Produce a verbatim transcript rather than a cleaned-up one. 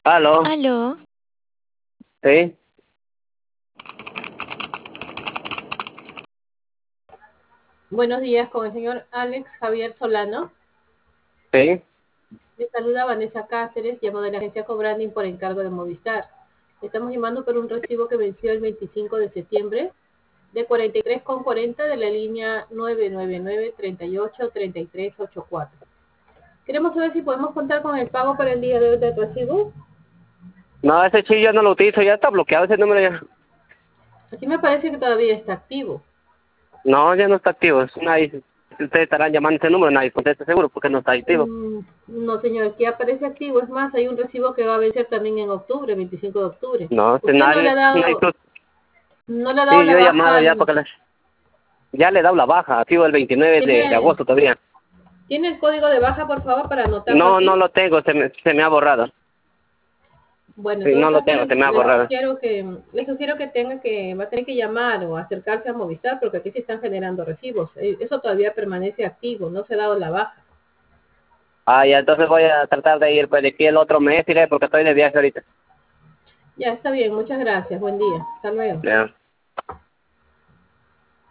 Aló, Aló, sí, Buenos días con el señor Alex Javier Solano. sí. Le saluda Vanessa Cáceres, llamo de la agencia Cobranding por encargo de Movistar. Estamos llamando por un recibo que venció el veinticinco de septiembre de cuarenta y tres con cuarenta de la línea nueve nueve nueve, treinta y ocho, treinta y tres, ochenta y cuatro. Queremos saber si podemos contar con el pago para el día de hoy del recibo. No, ese chip yo no lo utilizo, ya está bloqueado ese número ya. Aquí me parece que todavía está activo. No, ya no está activo. Es nadie, ustedes estarán llamando ese número, nadie contesta seguro porque no está activo. Mm, no, señor, aquí aparece activo. Es más, hay un recibo que va a vencer también en octubre, veinticinco de octubre. No, ese Usted no le nadie, ha nadie, dado, no le ha dado sí, la yo he baja llamado ya al... porque les- ya le he dado la baja, activo el veintinueve de, de ¿Tiene, agosto todavía. ¿Tiene el código de baja, por favor, para anotarlo No, no aquí? lo tengo, se me, se me ha borrado. Bueno, en Sí, todo no lo caso, tengo, se le, me ha le borrado. sugiero que le sugiero que tenga que va a tener que llamar o acercarse a Movistar porque aquí se están generando recibos. Eh, Eso todavía permanece activo, no se ha dado la baja. Ah, ya, entonces voy a tratar de ir pues de aquí el otro mes, iré, porque estoy de viaje ahorita. Ya está bien, muchas gracias. Buen día. Hasta luego. Ya.